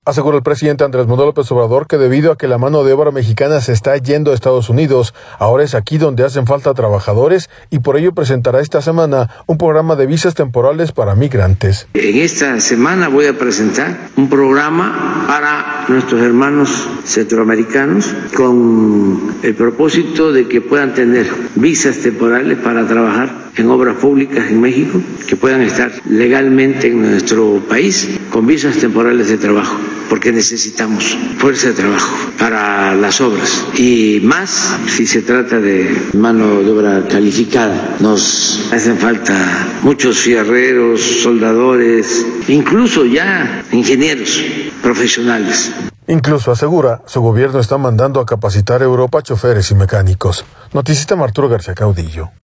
Aseguró el presidente Andrés Manuel López Obrador que debido a que la mano de obra mexicana se está yendo a Estados Unidos, ahora es aquí donde hacen falta trabajadores y por ello presentará esta semana un programa de visas temporales para migrantes. En esta semana voy a presentar un programa para nuestros hermanos centroamericanos con el propósito de que puedan tener visas temporales para trabajar en obras públicas en México, que puedan estar legalmente en nuestro país con visas temporales de trabajo, porque necesitamos fuerza de trabajo para las obras y más si se trata de mano de obra calificada. Nos hacen falta muchos fierreros, soldadores, incluso ya ingenieros profesionales. Incluso asegura, su gobierno está mandando a capacitar a Europa choferes y mecánicos. Noticista Arturo García Caudillo.